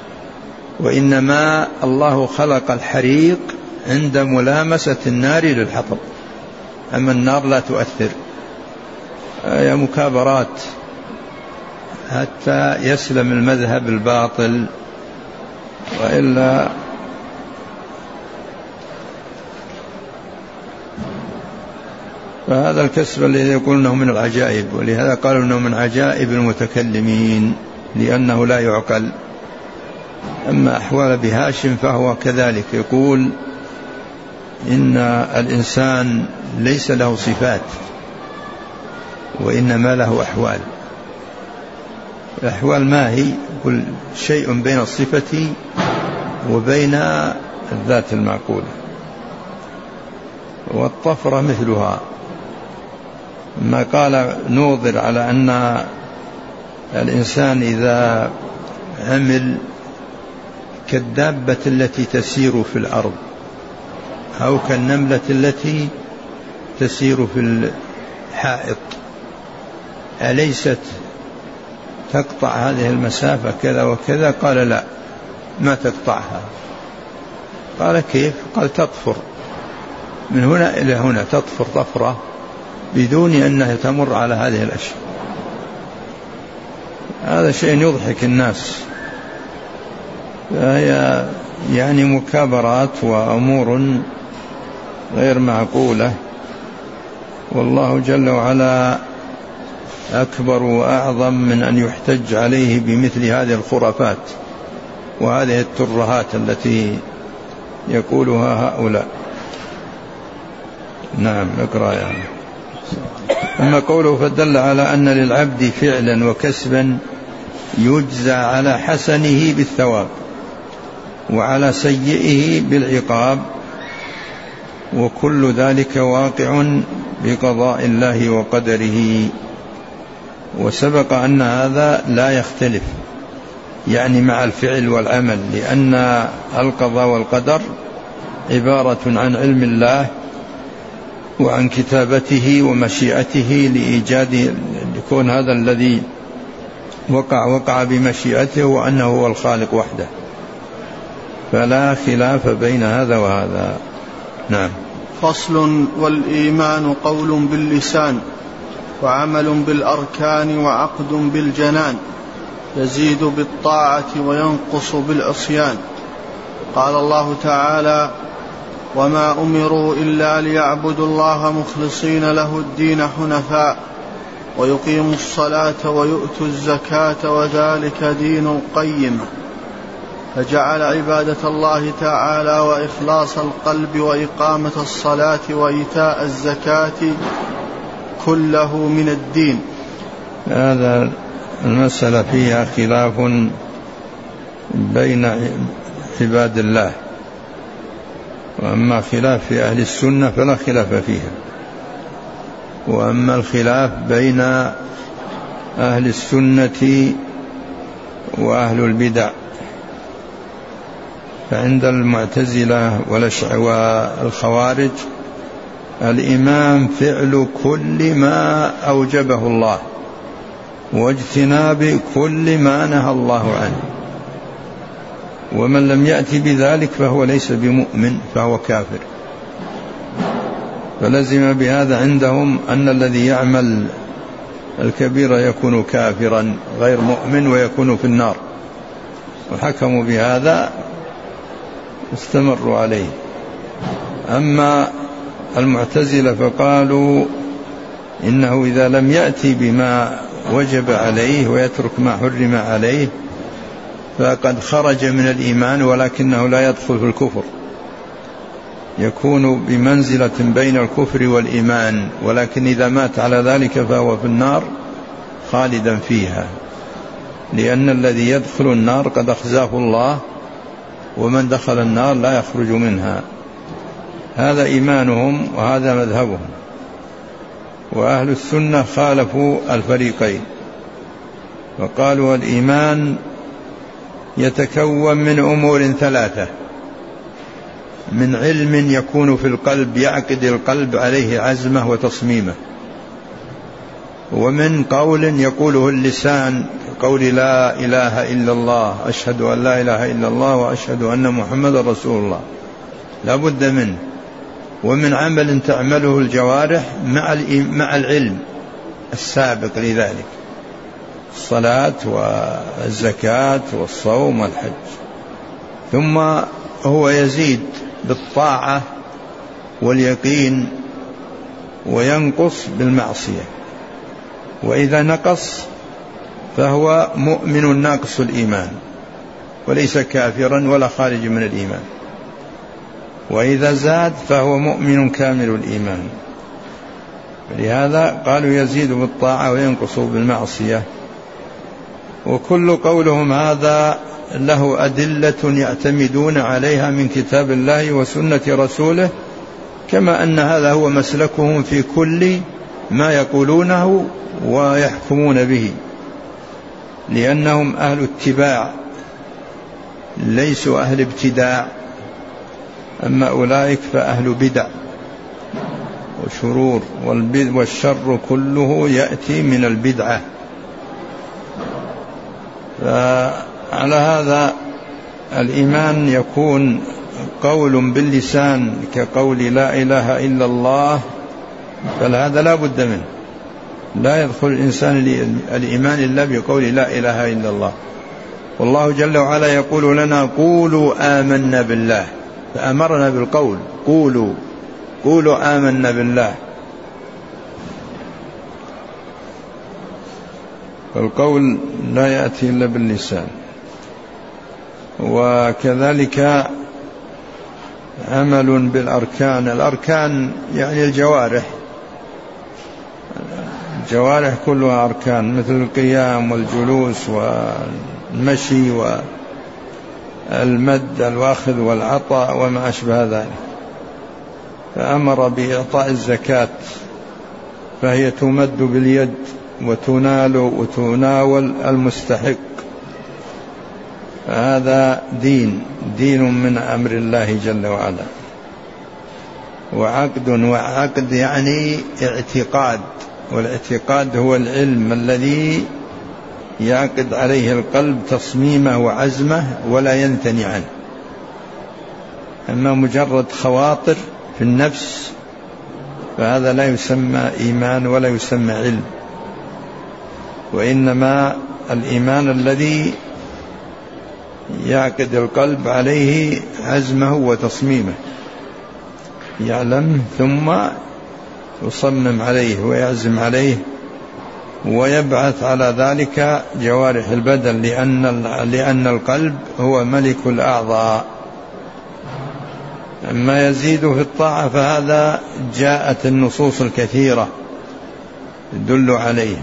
وإنما الله خلق الحريق عند ملامسة النار للحطب، أما النار لا تؤثر. يا مكابرات حتى يسلم المذهب الباطل، وإلا فهذا الكسب الذي يقولونه من العجائب، ولهذا قالوا أنه من عجائب المتكلمين لأنه لا يعقل. أما أحوال بهاشم فهو كذلك، يقول إن الإنسان ليس له صفات وإنما له أحوال. الأحوال ما هي؟ كل شيء بين الصفة وبين الذات المعقولة. والطفرة مثلها. ما قال نوظر على أن الإنسان إذا عمل كالدابة التي تسير في الأرض أو كالنملة التي تسير في الحائط أليست تقطع هذه المسافة كذا وكذا؟ قال لا، ما تقطعها. قال كيف؟ قال تطفر من هنا إلى هنا، تطفر طفرة بدون أنها تمر على هذه الأشياء. هذا شيء يضحك الناس، فهي يعني مكابرات وأمور غير معقولة، والله جل وعلا أكبر وأعظم من أن يحتج عليه بمثل هذه الخرافات وهذه الترهات التي يقولها هؤلاء. نعم، اقرأ يعني. أما قوله فدل على أن للعبد فعلا وكسبا يجزى على حسنه بالثواب وعلى سيئه بالعقاب، وكل ذلك واقع بقضاء الله وقدره. وسبق أن هذا لا يختلف يعني مع الفعل والعمل، لأن القضاء والقدر عبارة عن علم الله وعن كتابته ومشيئته لإيجاد يكون هذا الذي وقع وقع بمشيئته وأنه هو الخالق وحده، فلا خلاف بين هذا وهذا. نعم. فصل. والإيمان قول باللسان وعمل بالأركان وعقد بالجنان، يزيد بالطاعة وينقص بالعصيان. قال الله تعالى: وما أمروا إلا ليعبدوا الله مخلصين له الدين حنفاء ويقيموا الصلاة ويؤتوا الزكاة وذلك دين القيم. فجعل عبادة الله تعالى وإخلاص القلب وإقامة الصلاة وإيتاء الزكاة كله من الدين. هذا المسألة فيها خلاف بين عباد الله، وأما خلاف في أهل السنة فلا خلاف فيها، وأما الخلاف بين أهل السنة وأهل البدع فعند المعتزلة والخوارج الإيمان فعل كل ما أوجبه الله واجتناب كل ما نهى الله عنه، ومن لم يأتي بذلك فهو ليس بمؤمن فهو كافر. فلزم بهذا عندهم أن الذي يعمل الكبير يكون كافرا غير مؤمن ويكون في النار، وحكموا بهذا استمروا عليه. أما المعتزلة فقالوا إنه إذا لم يأتي بما وجب عليه ويترك ما حرم عليه فقد خرج من الإيمان، ولكنه لا يدخل في الكفر، يكون بمنزلة بين الكفر والإيمان، ولكن إذا مات على ذلك فهو في النار خالدا فيها، لأن الذي يدخل النار قد أخزاه الله، ومن دخل النار لا يخرج منها. هذا إيمانهم وهذا مذهبهم. وأهل السنة خالفوا الفريقين وقالوا الإيمان يتكون من أمور ثلاثة: من علم يكون في القلب يعقد القلب عليه عزمه وتصميمه، ومن قول يقوله اللسان قول لا إله إلا الله، أشهد أن لا إله إلا الله وأشهد أن محمد رسول الله، لا بد منه، ومن عمل تعمله الجوارح مع العلم السابق لذلك، الصلاة والزكاة والصوم والحج. ثم هو يزيد بالطاعة واليقين وينقص بالمعصية، وإذا نقص فهو مؤمن ناقص الإيمان وليس كافرا ولا خارج من الإيمان، وإذا زاد فهو مؤمن كامل الإيمان. لهذا قالوا يزيد بالطاعة وينقص بالمعصية. وكل قولهم هذا له أدلة يعتمدون عليها من كتاب الله وسنة رسوله، كما أن هذا هو مسلكهم في كل ما يقولونه ويحكمون به، لأنهم أهل اتباع ليسوا أهل ابتداع. أما أولئك فأهل بدع وشرور، والشر كله يأتي من البدعة. فعلى هذا الإيمان يكون قول باللسان كقول لا إله إلا الله، فهذا لا بد منه، لا يدخل الإنسان الإيمان إلا بقول لا إله إلا الله. والله جل وعلا يقول لنا قولوا آمنا بالله، فأمرنا بالقول، قولوا قولوا آمنا بالله. فالقول لا يأتي إلا باللسان. وكذلك عمل بالأركان، الأركان يعني الجوارح، الجوارح كلها أركان، مثل القيام والجلوس والمشي والمد الواخذ والعطاء وما أشبه ذلك. فأمر بإعطاء الزكاة، فهي تمد باليد وتنال وتناول المستحق. فهذا دين دين من أمر الله جل وعلا. وعقد، وعقد يعني اعتقاد، والاعتقاد هو العلم الذي يعقد عليه القلب تصميمه وعزمه ولا ينثني عنه. أما مجرد خواطر في النفس فهذا لا يسمى إيمان ولا يسمى علم، وإنما الإيمان الذي يعقد القلب عليه عزمه وتصميمه، يعلم ثم يصمم عليه ويعزم عليه ويبعث على ذلك جوارح البدن، لأن لأن القلب هو ملك الأعضاء. أما يزيد في الطاعة فهذا جاءت النصوص الكثيرة تدل عليه.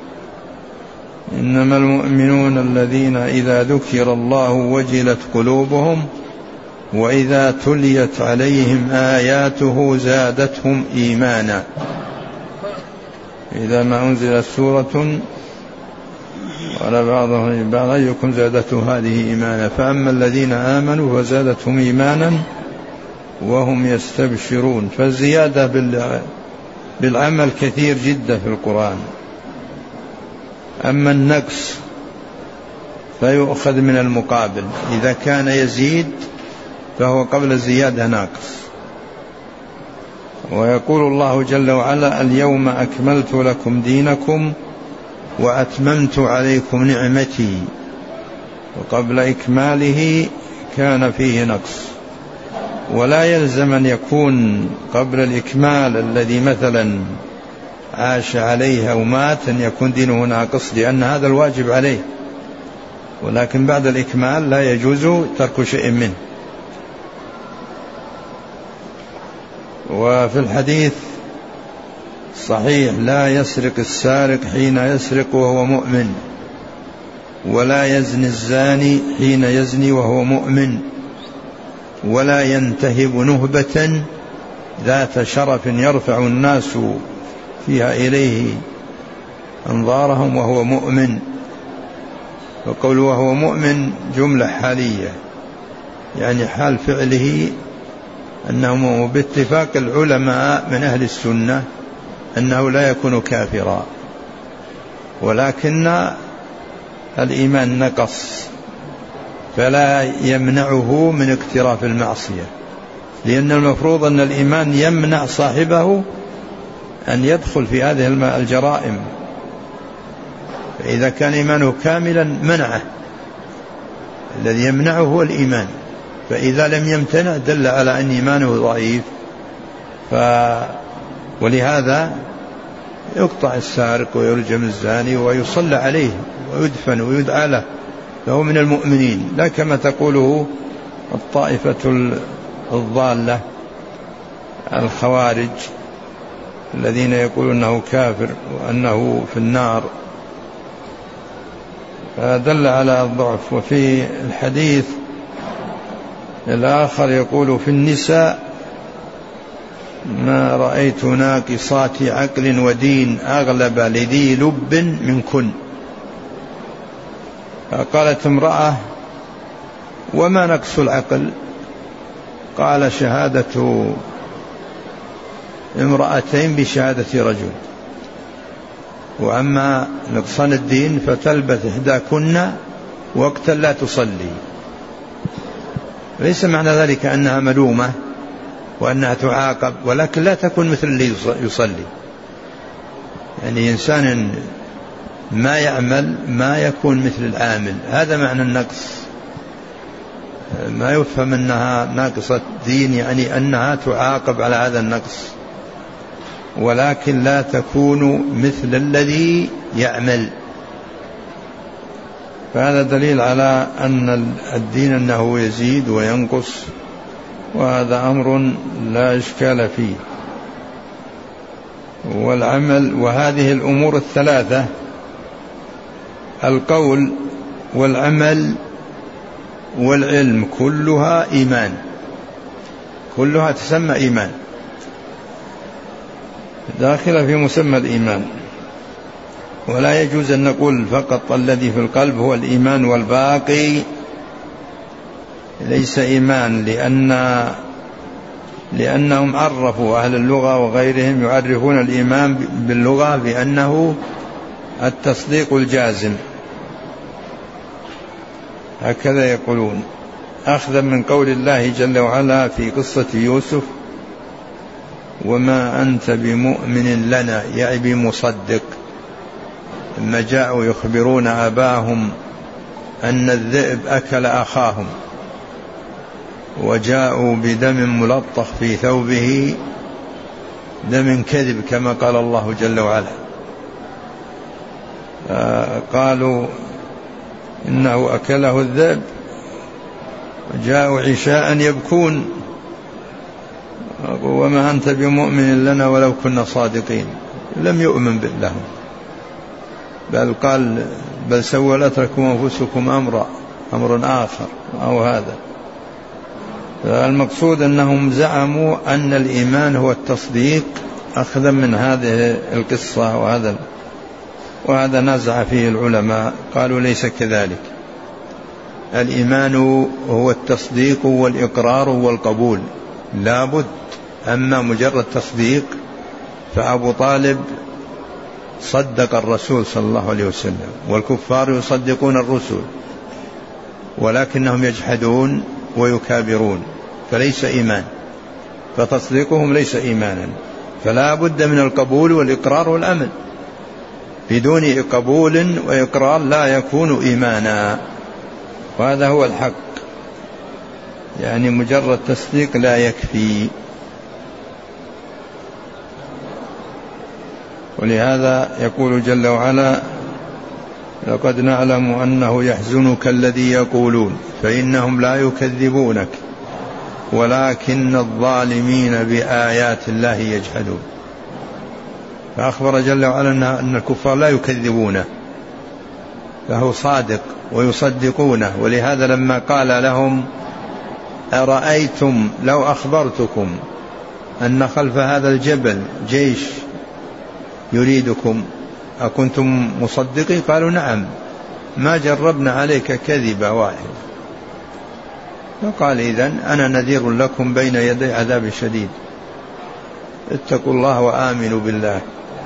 إنما المؤمنون الذين إذا ذكر الله وجلت قلوبهم وإذا تليت عليهم آياته زادتهم إيمانا. إذا ما أنزلت سورة قال بعضهم بعض أيكم زادته هذه إيمانا، فأما الذين آمنوا فزادتهم إيمانا وهم يستبشرون. فالزيادة بالعمل كثير جدا في القرآن. أما النقص فيؤخذ من المقابل، إذا كان يزيد فهو قبل الزيادة ناقص. ويقول الله جل وعلا اليوم أكملت لكم دينكم وأتممت عليكم نعمتي، وقبل إكماله كان فيه نقص. ولا يلزم أن يكون قبل الإكمال الذي مثلا عاش عليه أو مات أن يكون دينه ناقص، لأن هذا الواجب عليه، ولكن بعد الإكمال لا يجوز ترك شيء منه. وفي الحديث صحيح لا يسرق السارق حين يسرق وهو مؤمن، ولا يزني الزاني حين يزني وهو مؤمن، ولا ينتهب نهبة ذات شرف يرفع الناس فيها إليه أنظارهم وهو مؤمن. وقول وهو مؤمن جملة حالية، يعني حال فعله أنه باتفاق العلماء من أهل السنة أنه لا يكون كافرا، ولكن الإيمان نقص فلا يمنعه من اقتراف المعصية، لأن المفروض أن الإيمان يمنع صاحبه أن يدخل في هذه الجرائم. فإذا كان إيمانه كاملا منعه، الذي يمنعه هو الإيمان، فإذا لم يمتنع دل على أن إيمانه ضعيف. ف... ولهذا يقطع السارق ويرجم الزاني ويصلى عليه ويدفن ويدعى له، فهو من المؤمنين، لا كما تقوله الطائفة الضالة الخوارج الذين يقولون أنه كافر وأنه في النار، فدل على الضعف. وفي الحديث الآخر يقول في النساء ما رأيت ناقصات عقل ودين أغلب لذي لب منكن. فقالت امرأة: وما نقص العقل؟ قال: شهادة امرأتين بشهادة رجل. وأما نقصان الدين فتلبث إحداكن وقتا لا تصلي. ليس معنى ذلك أنها ملومة وأنها تعاقب، ولكن لا تكون مثل اللي يصلي. يعني إنسان ما يعمل ما يكون مثل العامل، هذا معنى النقص. ما يفهم أنها ناقصة دين يعني أنها تعاقب على هذا النقص، ولكن لا تكون مثل الذي يعمل. فهذا دليل على أن الدين أنه يزيد وينقص، وهذا أمر لا إشكال فيه. والعمل، وهذه الأمور الثلاثة القول والعمل والعلم كلها إيمان، كلها تسمى إيمان، داخلة في مسمى الإيمان. ولا يجوز أن نقول فقط الذي في القلب هو الإيمان والباقي ليس إيمان، لأن لأنهم عرفوا أهل اللغة وغيرهم يعرفون الإيمان باللغة بأنه التصديق الجازم، هكذا يقولون، أخذا من قول الله جل وعلا في قصة يوسف: وما أنت بمؤمن لنا، يعني بمصدق. لما جاءوا يخبرون أباهم أن الذئب أكل أخاهم، وجاءوا بدم ملطخ في ثوبه، دم كذب كما قال الله جل وعلا، قالوا إنه أكله الذئب، وجاءوا عشاء يبكون: وما أنت بمؤمن لنا ولو كنا صادقين. لم يؤمن بالله، بل قال: بل سولت لكم أنفسكم أمرا أمر آخر أو هذا. فالمقصود أنهم زعموا أن الإيمان هو التصديق أخذا من هذه القصة، وهذا وهذا نزع فيه العلماء، قالوا ليس كذلك. الإيمان هو التصديق والإقرار والقبول لا بد. أما مجرد تصديق فأبو طالب صدق الرسول صلى الله عليه وسلم، والكفار يصدقون الرسل ولكنهم يجحدون ويكابرون، فليس إيمان، فتصديقهم ليس إيمانا. فلا بد من القبول والإقرار والعمل، بدون قبول وإقرار لا يكون إيمانا، وهذا هو الحق. يعني مجرد تصديق لا يكفي. ولهذا يقول جل وعلا: لقد نعلم أنه يحزنك الذي يقولون فإنهم لا يكذبونك ولكن الظالمين بآيات الله يجحدون. فأخبر جل وعلا أن الكفار لا يكذبونه، فهو صادق ويصدقونه. ولهذا لما قال لهم: أرأيتم لو أخبرتكم أن خلف هذا الجبل جيش يريدكم أكنتم مصدقين؟ قالوا: نعم، ما جربنا عليك كذبة واحد. فقال: إذن أنا نذير لكم بين يدي عذاب شديد، اتقوا الله وآمنوا بالله.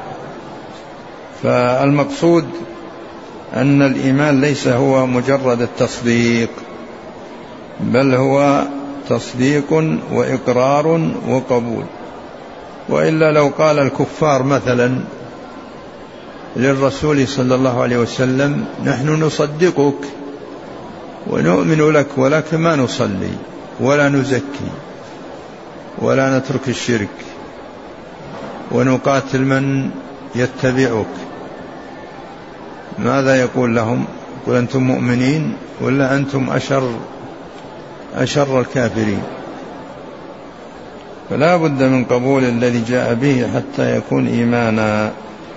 فالمقصود أن الإيمان ليس هو مجرد التصديق، بل هو تصديق وإقرار وقبول. وإلا لو قال الكفار مثلا للرسول صلى الله عليه وسلم: نحن نصدقك ونؤمن لك ولكن ما نصلي ولا نزكي ولا نترك الشرك ونقاتل من يتبعك، ماذا يقول لهم؟ يقول: أنتم مؤمنين ولا أنتم أشر أشر الكافرين. فلا بد من قبول الذي جاء به حتى يكون إيمانا.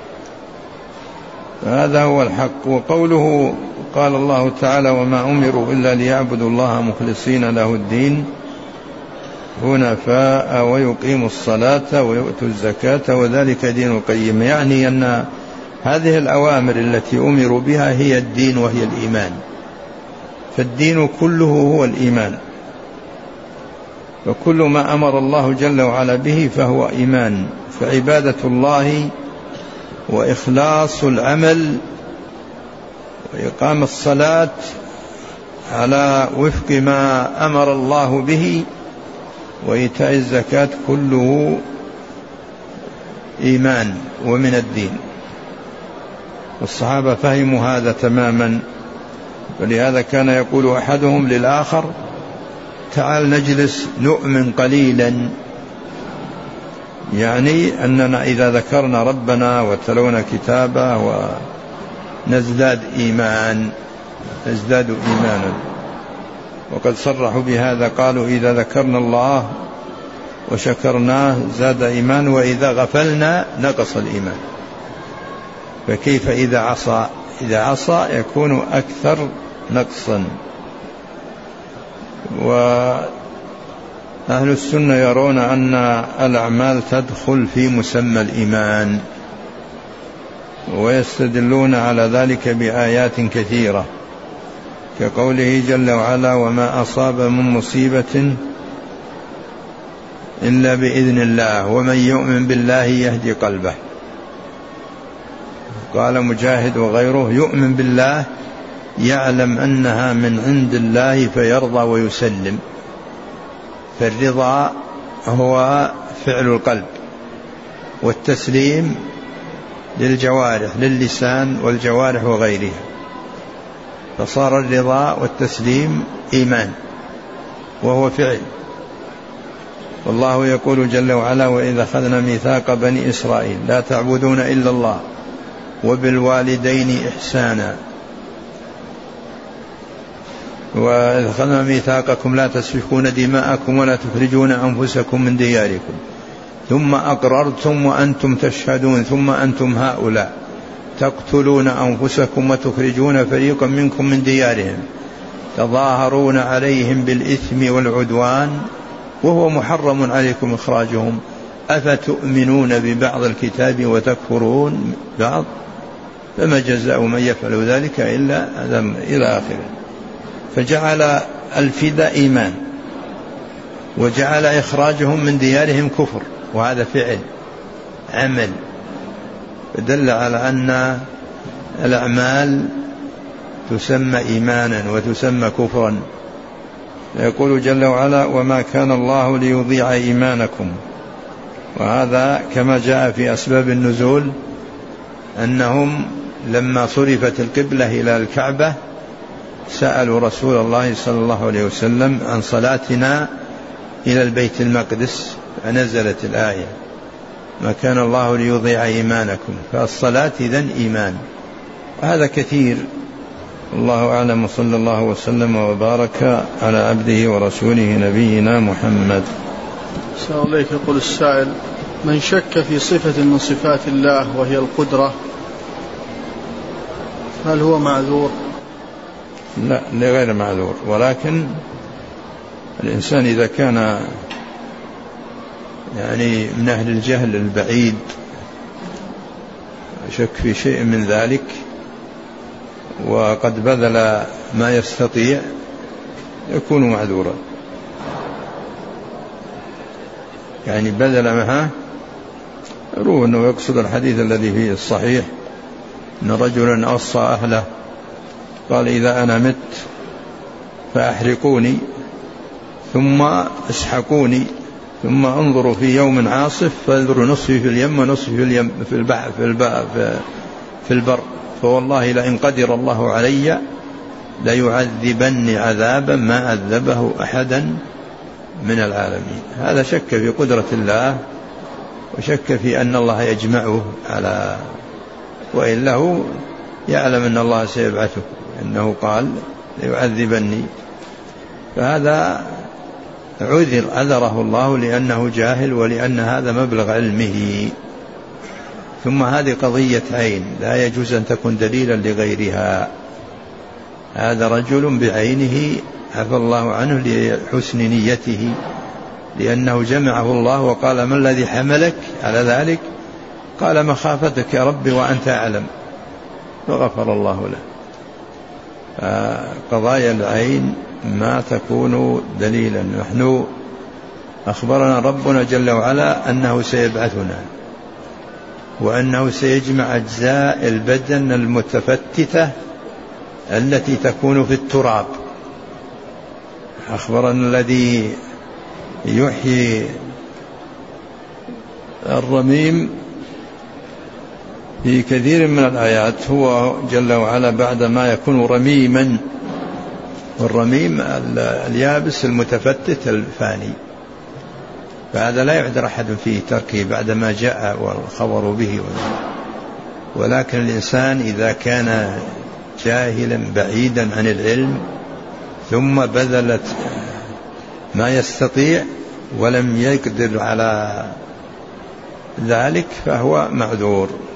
هذا هو الحق. وقوله قال الله تعالى: وما أمروا إلا ليعبدوا الله مخلصين له الدين حنفاء ويقيموا الصلاة ويؤتوا الزكاة وذلك دين القيم، يعني أن هذه الأوامر التي أمروا بها هي الدين وهي الإيمان، فالدين كله هو الإيمان، وكل ما أمر الله جل وعلا به فهو إيمان. فعبادة الله وإخلاص العمل وإقام الصلاة على وفق ما أمر الله به وإيتاء الزكاة كله إيمان ومن الدين. والصحابة فهموا هذا تماما، ولهذا كان يقول أحدهم للآخر: تعال نجلس نؤمن قليلا، يعني أننا إذا ذكرنا ربنا وتلونا كتابه ونزداد إيمان نزداد إيمانا. وقد صرحوا بهذا، قالوا: إذا ذكرنا الله وشكرناه زاد إيمان، وإذا غفلنا نقص الإيمان. فكيف إذا عصى؟ إذا عصى يكون أكثر نقصا. وأهل السنة يرون أن الأعمال تدخل في مسمى الإيمان، ويستدلون على ذلك بآيات كثيرة، كقوله جل وعلا: وما أصاب من مصيبة إلا بإذن الله ومن يؤمن بالله يهدي قلبه. قال مجاهد وغيره: يؤمن بالله يعلم أنها من عند الله فيرضى ويسلم. فالرضا هو فعل القلب، والتسليم للجوارح، للسان والجوارح وغيرها، فصار الرضا والتسليم إيمان وهو فعل. والله يقول جل وعلا: وإذا أخذنا ميثاق بني إسرائيل لا تعبدون إلا الله وبالوالدين إحسانا، وإذا أخذنا ميثاقكم لا تسفكون دماءكم ولا تخرجون أنفسكم من دياركم ثم أقررتم وأنتم تشهدون ثم أنتم هؤلاء تقتلون أنفسكم وتخرجون فريقا منكم من ديارهم تظاهرون عليهم بالإثم والعدوان وهو محرم عليكم إخراجهم أفتؤمنون ببعض الكتاب وتكفرون بعض فما جزاء من يفعل ذلك إلا أذم إلى آخره. فجعل الفداء إيمان، وجعل إخراجهم من ديارهم كفر، وهذا فعل عمل، فدل على أن الأعمال تسمى إيمانا وتسمى كفرا. يقول جل وعلا: وما كان الله ليضيع إيمانكم. وهذا كما جاء في أسباب النزول أنهم لما صرفت القبلة إلى الكعبة سألوا رسول الله صلى الله عليه وسلم عن صلاتنا إلى البيت المقدس، فنزلت الآية: ما كان الله ليضيع إيمانكم. فالصلاة إذن إيمان، وهذا كثير. الله أعلم، صلى الله وسلم وبارك على عبده ورسوله نبينا محمد. سأل الله. يقول السائل: من شك في صفة من صفات الله وهي القدرة هل هو معذور؟ لا، غير معذور، ولكن الإنسان إذا كان يعني من أهل الجهل البعيد شك في شيء من ذلك وقد بذل ما يستطيع يكون معذورا، يعني بذل معها روح أنه يقصد الحديث الذي فيه الصحيح أن رجلا أوصى أهله قال: إذا أنا مت فأحرقوني ثم اسحقوني ثم انظروا في يوم عاصف فانظروا نصفي في اليم ونصفي في اليم في البحر في, البحر في البر، فوالله لئن قدر الله علي ليعذبني عذابا ما عذبه أحدا من العالمين. هذا شك في قدرة الله وشك في أن الله يجمعه على، وإلا هو يعلم أن الله سيبعثه، أنه قال ليعذبني، فهذا عذر عذره الله لأنه جاهل ولأن هذا مبلغ علمه. ثم هذه قضية عين لا يجوز أن تكون دليلا لغيرها. هذا رجل بعينه عفى الله عنه لحسن نيته لأنه جمعه الله وقال: ما الذي حملك على ذلك؟ قال: مخافتك يا ربي وأنت أعلم، فغفر الله له. قضايا العين ما تكون دليلا. نحن أخبرنا ربنا جل وعلا أنه سيبعثنا، وأنه سيجمع أجزاء البدن المتفتتة التي تكون في التراب. أخبرنا الذي يحيي الرميم في كثير من الآيات هو جل وعلا بعد ما يكون رميما، والرميم اليابس المتفتت الفاني، فهذا لا يعذر أحد في تركه بعدما جاء والخبر به. ولكن الإنسان إذا كان جاهلا بعيدا عن العلم ثم بذلت ما يستطيع ولم يقدر على ذلك فهو معذور.